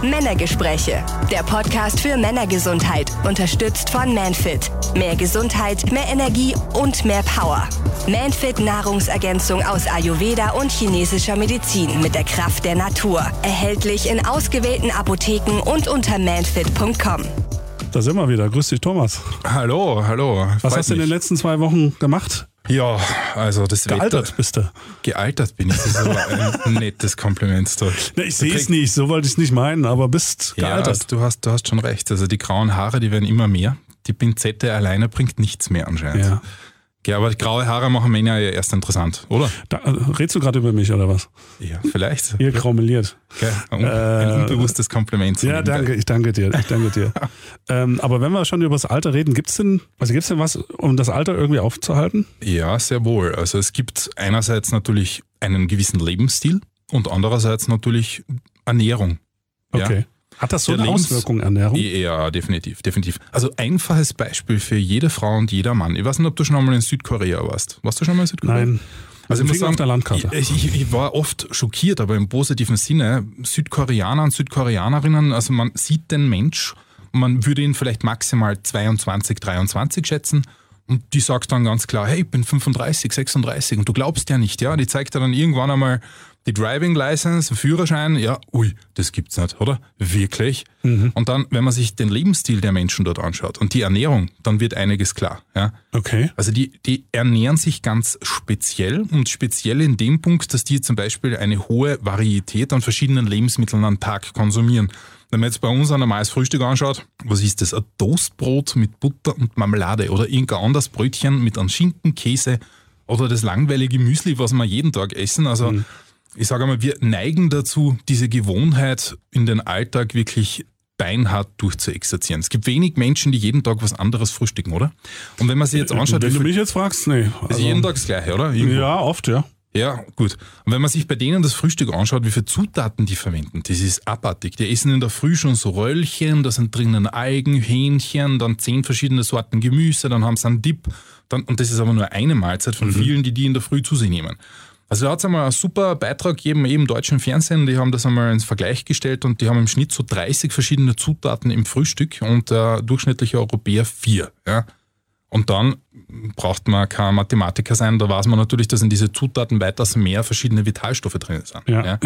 Männergespräche, der Podcast für Männergesundheit, unterstützt von Manfit. Mehr Gesundheit, mehr Energie und mehr Power. Manfit Nahrungsergänzung aus Ayurveda und chinesischer Medizin mit der Kraft der Natur. Erhältlich in ausgewählten Apotheken und unter manfit.com. Da sind wir wieder. Grüß dich, Thomas. Hallo. Was hast du in den letzten 2 Wochen gemacht? Ja, also das Gealtert Wetter. bist du. Gealtert bin ich. Das ist aber ein nettes Kompliment. Ich sehe es nicht, so wollte ich es nicht meinen, aber bist gealtert. Ja, du hast schon recht. Also die grauen Haare, die werden immer mehr. Die Pinzette alleine bringt nichts mehr anscheinend. Ja, aber die graue Haare machen Männer ja erst interessant, oder? Redest du gerade über mich, oder was? Ja, vielleicht. Ihr graumeliert. Okay. Ein unbewusstes Kompliment. Ja, danke, ich danke dir. Aber wenn wir schon über das Alter reden, gibt's denn was, um das Alter irgendwie aufzuhalten? Ja, sehr wohl. Also es gibt einerseits natürlich einen gewissen Lebensstil und andererseits natürlich Ernährung. Okay. Ja? Hat das so eine Auswirkung, Ernährung? Ja, definitiv. Also einfaches Beispiel für jede Frau und jeder Mann. Ich weiß nicht, ob du schon einmal in Südkorea warst. Warst du schon mal in Südkorea? Nein. Also ich muss sagen, auf der Landkarte. Ich war oft schockiert, aber im positiven Sinne. Südkoreaner und Südkoreanerinnen, also man sieht den Mensch, man würde ihn vielleicht maximal 22, 23 schätzen und die sagt dann ganz klar, hey, ich bin 35, 36 und du glaubst ja nicht, ja. Die zeigt dir dann irgendwann einmal die Driving License, den Führerschein, ja, das gibt's nicht, oder? Wirklich? Mhm. Und dann, wenn man sich den Lebensstil der Menschen dort anschaut und die Ernährung, dann wird einiges klar, ja. Okay. Also die ernähren sich ganz speziell und speziell in dem Punkt, dass die zum Beispiel eine hohe Varietät an verschiedenen Lebensmitteln am Tag konsumieren. Wenn man jetzt bei uns ein normales Frühstück anschaut, was ist das? Ein Toastbrot mit Butter und Marmelade oder irgendein anderes Brötchen mit einem Schinken, Käse oder das langweilige Müsli, was wir jeden Tag essen. Also ich sage einmal, wir neigen dazu, diese Gewohnheit in den Alltag wirklich beinhart durchzuexerzieren. Es gibt wenig Menschen, die jeden Tag was anderes frühstücken, oder? Und wenn man sich jetzt anschaut... Wenn du mich jetzt fragst, nee. Ist jeden Tag das Gleiche, oder? Irgendwo. Ja, oft, ja. Ja, gut. Und wenn man sich bei denen das Frühstück anschaut, wie viele Zutaten die verwenden, das ist abartig. Die essen in der Früh schon so Röllchen, da sind drinnen Algen, Hähnchen, dann 10 verschiedene Sorten Gemüse, dann haben sie einen Dip. Und das ist aber nur eine Mahlzeit von vielen, die in der Früh zu sich nehmen. Also da hat es einmal einen super Beitrag gegeben, eben im deutschen Fernsehen, die haben das einmal ins Vergleich gestellt und die haben im Schnitt so 30 verschiedene Zutaten im Frühstück und der durchschnittliche Europäer 4. Ja. Und dann braucht man kein Mathematiker sein, da weiß man natürlich, dass in diese Zutaten weitaus mehr verschiedene Vitalstoffe drin sind. Ja.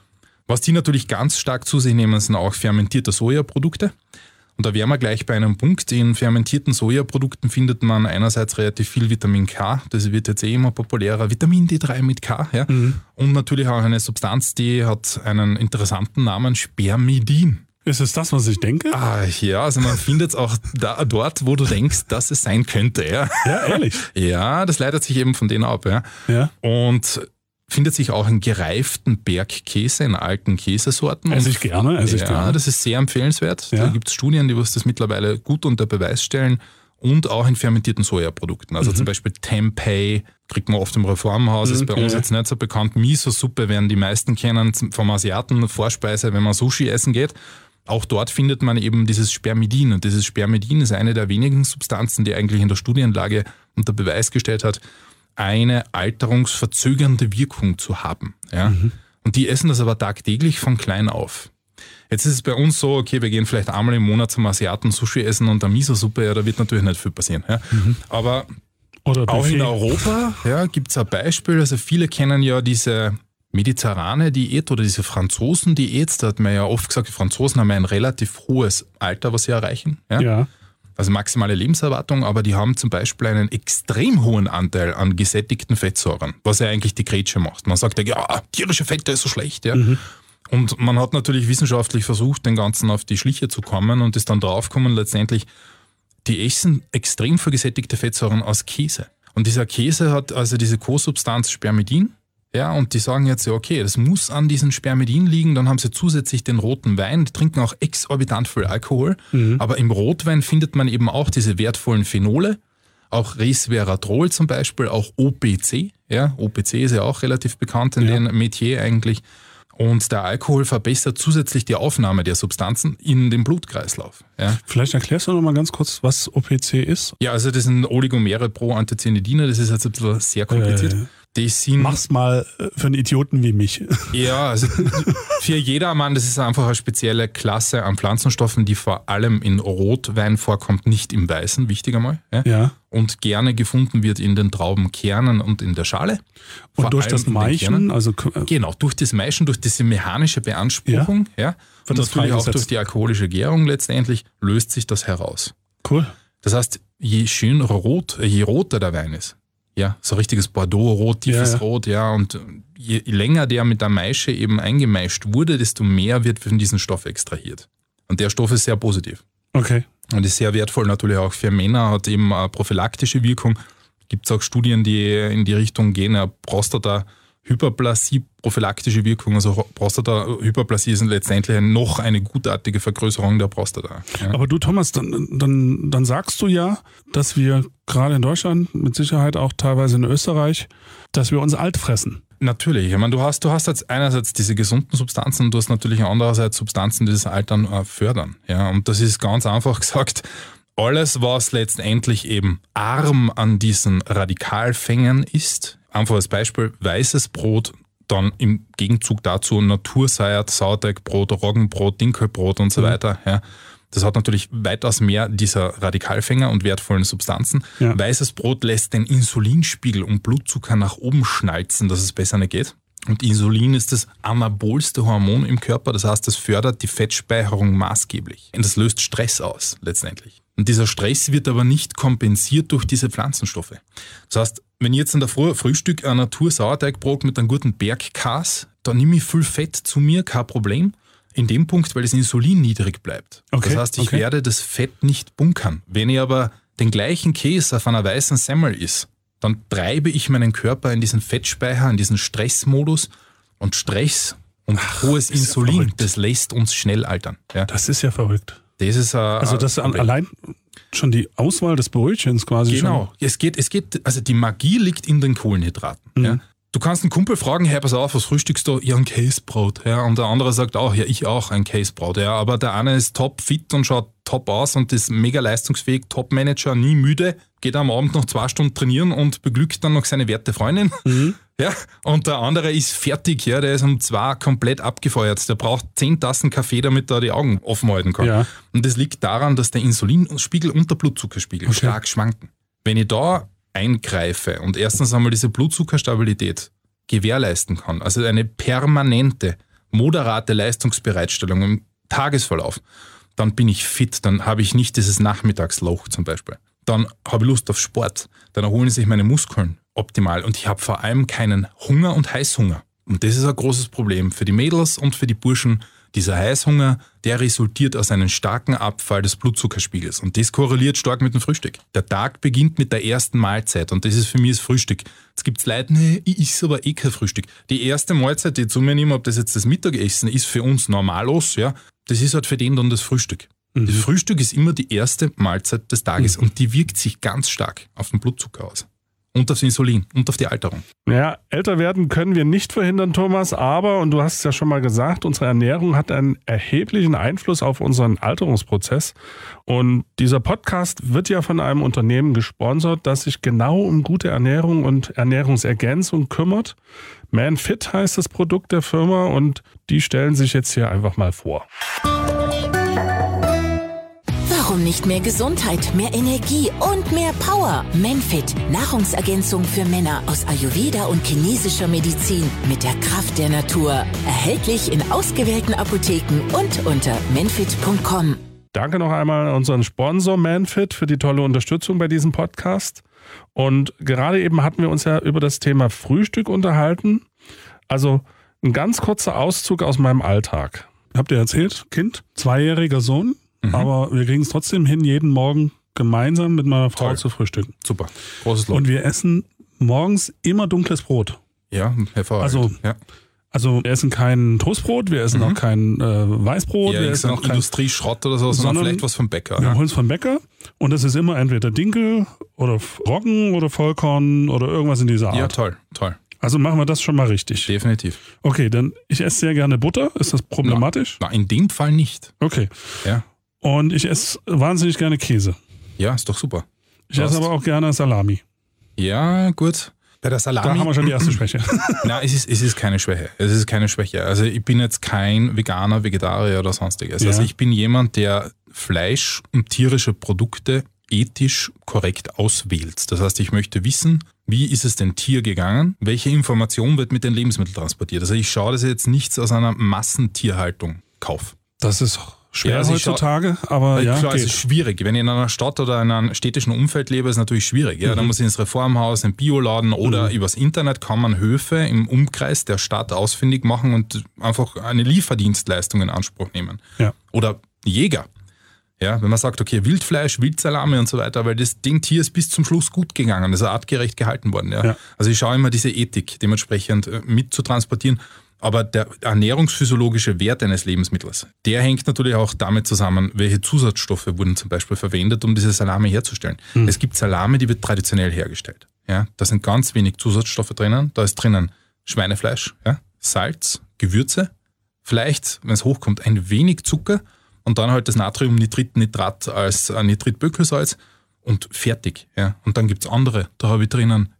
Was die natürlich ganz stark zu sich nehmen, sind auch fermentierte Sojaprodukte. Und da wären wir gleich bei einem Punkt. In fermentierten Sojaprodukten findet man einerseits relativ viel Vitamin K, das wird jetzt immer populärer, Vitamin D3 mit K. Ja? Und natürlich auch eine Substanz, die hat einen interessanten Namen, Spermidin. Ist es das, was ich denke? Ja, also man findet es auch dort, wo du denkst, dass es sein könnte. Ja, ehrlich? Ja, das leitet sich eben von denen ab. Ja. Und findet sich auch in gereiften Bergkäse, in alten Käsesorten. Esse ich gerne. Ja, das ist sehr empfehlenswert. Ja. Da gibt es Studien, die das mittlerweile gut unter Beweis stellen. Und auch in fermentierten Sojaprodukten. Also zum Beispiel Tempeh kriegt man oft im Reformhaus, ist bei uns jetzt nicht so bekannt. Miso-Suppe werden die meisten kennen vom Asiaten, Vorspeise, wenn man Sushi essen geht. Auch dort findet man eben dieses Spermidin. Und dieses Spermidin ist eine der wenigen Substanzen, die eigentlich in der Studienlage unter Beweis gestellt hat, eine alterungsverzögernde Wirkung zu haben. Ja? Und die essen das aber tagtäglich von klein auf. Jetzt ist es bei uns so, okay, wir gehen vielleicht einmal im Monat zum Asiaten Sushi essen und eine Miso-Suppe, ja, da wird natürlich nicht viel passieren. Ja? Aber auch in Europa gibt es ein Beispiel, also viele kennen ja diese mediterrane Diät oder diese Franzosen-Diät, da hat man ja oft gesagt, die Franzosen haben ja ein relativ hohes Alter, was sie erreichen. Ja. Also maximale Lebenserwartung, aber die haben zum Beispiel einen extrem hohen Anteil an gesättigten Fettsäuren, was ja eigentlich die Grätsche macht. Man sagt ja, tierische Fette ist so schlecht. Ja. Und man hat natürlich wissenschaftlich versucht, den Ganzen auf die Schliche zu kommen und ist dann draufgekommen, letztendlich, die essen extrem viel gesättigte Fettsäuren aus Käse. Und dieser Käse hat also diese Co-Substanz Spermidin. Ja, und die sagen jetzt, ja, okay, das muss an diesem Spermidin liegen, dann haben sie zusätzlich den roten Wein, die trinken auch exorbitant viel Alkohol, aber im Rotwein findet man eben auch diese wertvollen Phenole, auch Resveratrol zum Beispiel, auch OPC, ja, OPC ist ja auch relativ bekannt in dem Metier eigentlich, und der Alkohol verbessert zusätzlich die Aufnahme der Substanzen in den Blutkreislauf. Ja. Vielleicht erklärst du noch mal ganz kurz, was OPC ist? Ja, also das sind Oligomere pro Anthocyanidine, das ist jetzt ein bisschen sehr kompliziert. Mach's mal für einen Idioten wie mich. Ja, also für jedermann, das ist einfach eine spezielle Klasse an Pflanzenstoffen, die vor allem in Rotwein vorkommt, nicht im Weißen, wichtig einmal. Ja. Und gerne gefunden wird in den Traubenkernen und in der Schale. Und durch das Maischen? Genau, durch das Maischen, durch diese mechanische Beanspruchung, und natürlich auch durch die alkoholische Gärung letztendlich, löst sich das heraus. Cool. Das heißt, je roter der Wein ist, so richtiges Bordeaux-Rot, tiefes Rot, und je länger der mit der Maische eben eingemeischt wurde, desto mehr wird von diesem Stoff extrahiert. Und der Stoff ist sehr positiv. Okay. Und ist sehr wertvoll natürlich auch für Männer, hat eben eine prophylaktische Wirkung. Gibt es auch Studien, die in die Richtung gehen, Prostata-Hyperplasie, prophylaktische Wirkung. Also Prostata-Hyperplasie ist letztendlich noch eine gutartige Vergrößerung der Prostata. Ja. Aber du, Thomas, dann sagst du ja, dass wir gerade in Deutschland, mit Sicherheit auch teilweise in Österreich, dass wir uns alt fressen. Natürlich. Ich meine, du hast jetzt einerseits diese gesunden Substanzen und du hast natürlich andererseits Substanzen, die das Altern fördern. Ja, und das ist ganz einfach gesagt, alles, was letztendlich eben arm an diesen Radikalfängen ist, einfach als Beispiel weißes Brot, dann im Gegenzug dazu Naturseiert, Sauerteigbrot, Roggenbrot, Dinkelbrot und so weiter. Ja. Das hat natürlich weitaus mehr dieser Radikalfänger und wertvollen Substanzen. Ja. Weißes Brot lässt den Insulinspiegel und Blutzucker nach oben schnalzen, dass es besser nicht geht. Und Insulin ist das anabolste Hormon im Körper, das heißt, das fördert die Fettspeicherung maßgeblich. Und das löst Stress aus, letztendlich. Und dieser Stress wird aber nicht kompensiert durch diese Pflanzenstoffe. Das heißt, wenn ich jetzt in der Früh Frühstück ein Natur-Sauerteigbrot mit einem guten Bergkäse, dann nehme ich viel Fett zu mir, kein Problem. In dem Punkt, weil das Insulin niedrig bleibt. Okay, das heißt, ich werde das Fett nicht bunkern. Wenn ich aber den gleichen Käse auf einer weißen Semmel isst, dann treibe ich meinen Körper in diesen Fettspeicher, in diesen Stressmodus. Und Stress und hohes Insulin, das lässt uns schnell altern. Ja. Das ist ja verrückt. Das ist allein schon die Auswahl des Brötchens quasi. Genau. Schon. Es geht, also die Magie liegt in den Kohlenhydraten. Mhm. Ja. Du kannst einen Kumpel fragen, hey, pass auf, was frühstückst du? Ja, ein Käsebrot. Ja, und der andere sagt auch, ja, ich auch ein Käsebrot. Ja, aber der eine ist top fit und schaut top aus und ist mega leistungsfähig, Top-Manager, nie müde, geht am Abend noch 2 Stunden trainieren und beglückt dann noch seine werte Freundin. Mhm. Ja, und der andere ist fertig, ja, der ist um 2 komplett abgefeuert. Der braucht 10 Tassen Kaffee, damit er die Augen offen halten kann. Ja. Und das liegt daran, dass der Insulinspiegel und der Blutzuckerspiegel stark schwanken. Wenn ich da eingreife und erstens einmal diese Blutzuckerstabilität gewährleisten kann, also eine permanente, moderate Leistungsbereitstellung im Tagesverlauf, dann bin ich fit, dann habe ich nicht dieses Nachmittagsloch zum Beispiel. Dann habe ich Lust auf Sport, dann erholen sich meine Muskeln optimal und ich habe vor allem keinen Hunger und Heißhunger. Und das ist ein großes Problem für die Mädels und für die Burschen. Dieser Heißhunger, der resultiert aus einem starken Abfall des Blutzuckerspiegels und das korreliert stark mit dem Frühstück. Der Tag beginnt mit der ersten Mahlzeit und das ist für mich das Frühstück. Jetzt gibt es Leute, nee, ich esse aber eh kein Frühstück. Die erste Mahlzeit, die ich zu mir nehme, ob das jetzt das Mittagessen ist, für uns normalos, ja, das ist halt für den dann das Frühstück. Mhm. Das Frühstück ist immer die erste Mahlzeit des Tages und die wirkt sich ganz stark auf den Blutzucker aus. Und aufs Insulin und auf die Alterung. Ja, älter werden können wir nicht verhindern, Thomas, aber, und du hast es ja schon mal gesagt, unsere Ernährung hat einen erheblichen Einfluss auf unseren Alterungsprozess. Und dieser Podcast wird ja von einem Unternehmen gesponsert, das sich genau um gute Ernährung und Ernährungsergänzung kümmert. ManFit heißt das Produkt der Firma und die stellen sich jetzt hier einfach mal vor. Warum nicht mehr Gesundheit, mehr Energie und mehr Power? ManFit, Nahrungsergänzung für Männer aus Ayurveda und chinesischer Medizin mit der Kraft der Natur. Erhältlich in ausgewählten Apotheken und unter manfit.com. Danke noch einmal an unseren Sponsor ManFit für die tolle Unterstützung bei diesem Podcast. Und gerade eben hatten wir uns ja über das Thema Frühstück unterhalten. Also ein ganz kurzer Auszug aus meinem Alltag. Habt ihr erzählt? Kind, 2-jähriger Sohn. Aber wir kriegen es trotzdem hin, jeden Morgen gemeinsam mit meiner Frau zu frühstücken. Super, großes Lob. Und wir essen morgens immer dunkles Brot. Ja, hervorragend. Also wir essen kein Toastbrot, wir essen auch kein Weißbrot. Ja, wir essen auch Industrieschrott oder so, sondern vielleicht was vom Bäcker. Wir holen es vom Bäcker und das ist immer entweder Dinkel oder Roggen oder Vollkorn oder irgendwas in dieser Art. Ja, toll. Also machen wir das schon mal richtig. Definitiv. Okay, dann ich esse sehr gerne Butter. Ist das problematisch? Na, in dem Fall nicht. Okay. Ja. Und ich esse wahnsinnig gerne Käse. Ja, ist doch super. Ich esse aber auch gerne Salami. Ja, gut. Bei der Salami, da haben wir schon die erste Schwäche. Nein, es ist keine Schwäche. Es ist keine Schwäche. Also ich bin jetzt kein Veganer, Vegetarier oder sonstiges. Ja. Also ich bin jemand, der Fleisch und tierische Produkte ethisch korrekt auswählt. Das heißt, ich möchte wissen, wie ist es dem Tier gegangen? Welche Information wird mit den Lebensmitteln transportiert? Also ich schaue, dass ich jetzt nichts aus einer Massentierhaltung kaufe. Das ist schwer heutzutage, aber ja, klar, es ist schwierig. Wenn ich in einer Stadt oder in einem städtischen Umfeld lebe, ist es natürlich schwierig. Ja, dann muss ich ins Reformhaus, in den Bioladen oder übers Internet kann man Höfe im Umkreis der Stadt ausfindig machen und einfach eine Lieferdienstleistung in Anspruch nehmen. Ja. Oder Jäger. Ja, wenn man sagt, okay, Wildfleisch, Wildsalami und so weiter, weil das Ding Tier ist bis zum Schluss gut gegangen, das ist artgerecht gehalten worden. Ja. Also ich schaue immer diese Ethik dementsprechend mit zu transportieren. Aber der ernährungsphysiologische Wert eines Lebensmittels, der hängt natürlich auch damit zusammen, welche Zusatzstoffe wurden zum Beispiel verwendet, um diese Salami herzustellen. Es gibt Salami, die wird traditionell hergestellt. Ja, da sind ganz wenig Zusatzstoffe drinnen. Da ist drinnen Schweinefleisch, ja, Salz, Gewürze, vielleicht, wenn es hochkommt, ein wenig Zucker und dann halt das Natriumnitrit-Nitrat als Nitritböckelsalz und fertig. Ja. Und dann gibt es andere. Da habe ich drinnen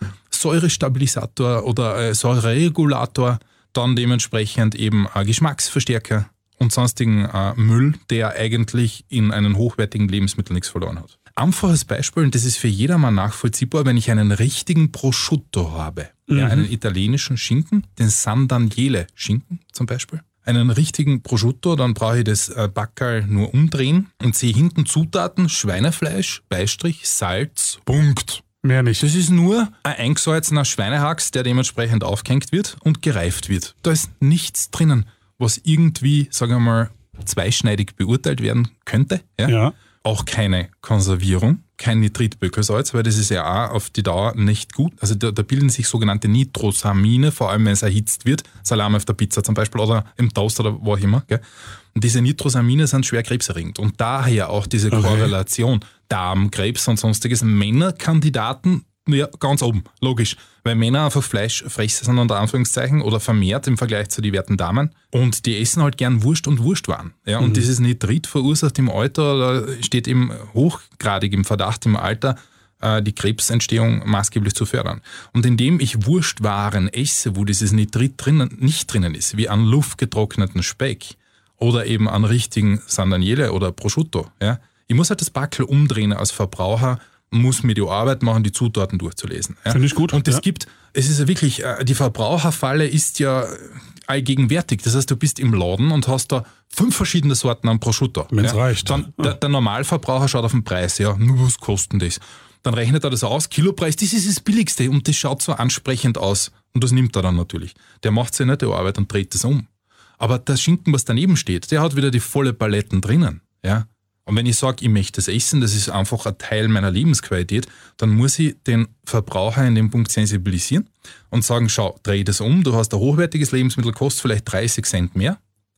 Säurestabilisator oder Säureregulator, dann dementsprechend eben Geschmacksverstärker und sonstigen Müll, der eigentlich in einem hochwertigen Lebensmittel nichts verloren hat. Einfaches Beispiel, und das ist für jedermann nachvollziehbar, wenn ich einen richtigen Prosciutto habe, ja, einen italienischen Schinken, den San Daniele-Schinken zum Beispiel, einen richtigen Prosciutto, dann brauche ich das Backerl nur umdrehen und sehe hinten Zutaten, Schweinefleisch, Beistrich, Salz, Punkt. Mehr nicht. Das ist nur ein eingesalzener Schweinehax, der dementsprechend aufgehängt wird und gereift wird. Da ist nichts drinnen, was irgendwie, sagen wir mal, zweischneidig beurteilt werden könnte. Ja. Auch keine Konservierung, kein Nitritböckelsalz, weil das ist ja auch auf die Dauer nicht gut. Also da bilden sich sogenannte Nitrosamine, vor allem wenn es erhitzt wird, Salami auf der Pizza zum Beispiel oder im Toast oder wo auch immer. Gell? Und diese Nitrosamine sind schwer krebserregend und daher auch diese Korrelation Darmkrebs und sonstiges. Männerkandidaten, ja, ganz oben, logisch, weil Männer einfach Fleischfresser sind unter Anführungszeichen oder vermehrt im Vergleich zu den werten Damen und die essen halt gern Wurst und Wurstwaren. Ja, und dieses Nitrit verursacht im Alter, da steht eben hochgradig im Verdacht im Alter, die Krebsentstehung maßgeblich zu fördern. Und indem ich Wurstwaren esse, wo dieses Nitrit nicht drinnen ist, wie an luftgetrockneten Speck oder eben an richtigen San Daniele oder Prosciutto, ja, ich muss halt das Backel umdrehen als Verbraucher, muss mir die Arbeit machen, die Zutaten durchzulesen. Ja. Finde ich gut. Und es ist ja wirklich, die Verbraucherfalle ist ja allgegenwärtig. Das heißt, du bist im Laden und hast da 5 verschiedene Sorten an Prosciutto. Wenn es reicht. Dann der Normalverbraucher schaut auf den Preis, ja, nur was kostet das? Dann rechnet er das aus, Kilopreis, das ist das Billigste und das schaut so ansprechend aus. Und das nimmt er dann natürlich. Der macht sich nicht die Arbeit und dreht das um. Aber der Schinken, was daneben steht, der hat wieder die volle Paletten drinnen. Ja. Und wenn ich sage, ich möchte das essen, das ist einfach ein Teil meiner Lebensqualität, dann muss ich den Verbraucher in dem Punkt sensibilisieren und sagen, schau, dreh das um, du hast ein hochwertiges Lebensmittel, kostet vielleicht 30 Cent mehr.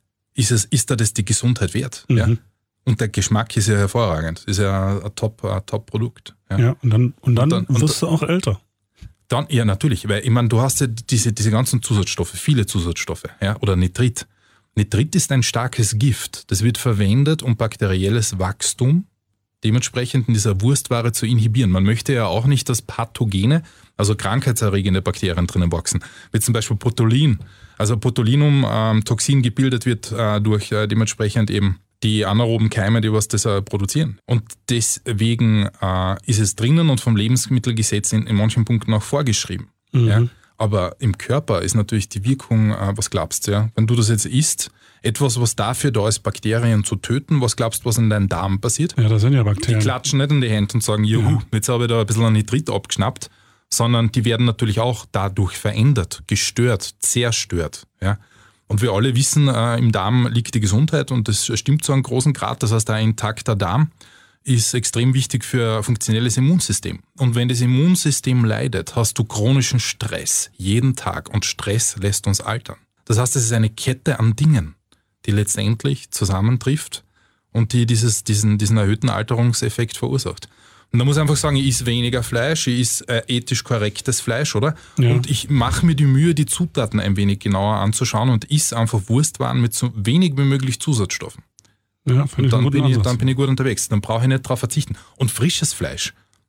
Ist da das die Gesundheit wert? Ja? Und der Geschmack ist ja hervorragend, ist ja ein Top-Produkt. Ja, und dann wirst du auch älter. Dann, ja, natürlich, weil ich meine, du hast ja diese ganzen Zusatzstoffe, viele Zusatzstoffe, ja, oder Nitrit. Nitrit ist ein starkes Gift. Das wird verwendet, um bakterielles Wachstum dementsprechend in dieser Wurstware zu inhibieren. Man möchte ja auch nicht, dass pathogene, also krankheitserregende Bakterien drinnen wachsen. Wie zum Beispiel Botulin. Also Botulinum-Toxin gebildet wird durch dementsprechend eben die anaeroben Keime, die was das produzieren. Und deswegen ist es drinnen und vom Lebensmittelgesetz in manchen Punkten auch vorgeschrieben. Ja? Aber im Körper ist natürlich die Wirkung, was glaubst du, ja? Wenn du das jetzt isst, etwas, was dafür da ist, Bakterien zu töten, was glaubst du, was in deinem Darm passiert? Ja, da sind ja Bakterien. Die klatschen nicht in die Hände und sagen, juhu, jetzt habe ich da ein bisschen Nitrit abgeschnappt, sondern die werden natürlich auch dadurch verändert, gestört, zerstört. Ja? Und wir alle wissen, im Darm liegt die Gesundheit und das stimmt zu einem großen Grad. Das heißt, ein intakter Darm ist extrem wichtig für ein funktionelles Immunsystem. Und wenn das Immunsystem leidet, hast du chronischen Stress jeden Tag und Stress lässt uns altern. Das heißt, es ist eine Kette an Dingen, die letztendlich zusammentrifft und die diesen erhöhten Alterungseffekt verursacht. Und da muss ich einfach sagen, ich esse weniger Fleisch, ich esse ethisch korrektes Fleisch, oder? Ja. Und ich mache mir die Mühe, die Zutaten ein wenig genauer anzuschauen und esse einfach Wurstwaren mit so wenig wie möglich Zusatzstoffen. Ja, und dann bin ich gut unterwegs. Dann brauche ich nicht darauf verzichten. Und frisches Fleisch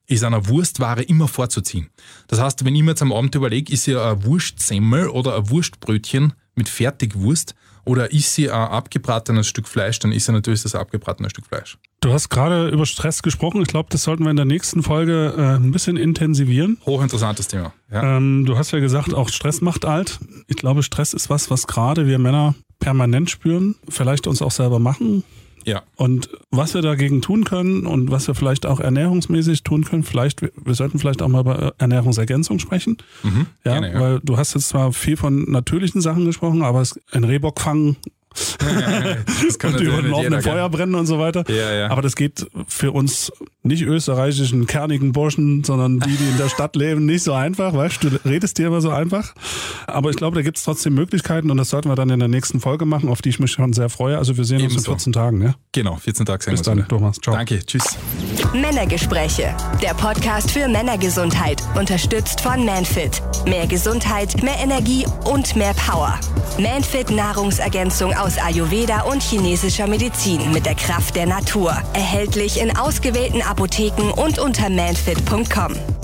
ist einer Wurstware immer vorzuziehen. Das heißt, wenn ich mir jetzt am Abend überlege, ist sie ein Wurstsemmel oder ein Wurstbrötchen mit Fertigwurst oder ist sie ein abgebratenes Stück Fleisch, dann ist sie natürlich das abgebratene Stück Fleisch. Du hast gerade über Stress gesprochen. Ich glaube, das sollten wir in der nächsten Folge ein bisschen intensivieren. Hochinteressantes Thema. Ja. Du hast ja gesagt, auch Stress macht alt. Ich glaube, Stress ist was gerade wir Männer permanent spüren, vielleicht uns auch selber machen. Ja. Und was wir dagegen tun können und was wir vielleicht auch ernährungsmäßig tun können, wir sollten vielleicht auch mal über Ernährungsergänzung sprechen. Ja, gerne, ja. Weil du hast jetzt zwar viel von natürlichen Sachen gesprochen, aber ein Rehbock fangen das kann und über den laufenden Feuer brennen und so weiter. Ja. Aber das geht für uns nicht österreichischen, kernigen Burschen, sondern die in der Stadt leben, nicht so einfach. Weißt du, redest dir immer so einfach. Aber ich glaube, da gibt es trotzdem Möglichkeiten und das sollten wir dann in der nächsten Folge machen, auf die ich mich schon sehr freue. Also wir sehen uns in 14 Tagen. Ja? Genau, 14 Tage sehen wir uns. Bis dann, Thomas. Ciao. Danke, tschüss. Männergespräche, der Podcast für Männergesundheit, unterstützt von Manfit. Mehr Gesundheit, mehr Energie und mehr Power. Manfit Nahrungsergänzung aus Ayurveda und chinesischer Medizin mit der Kraft der Natur. Erhältlich in ausgewählten Apotheken und unter manfit.com.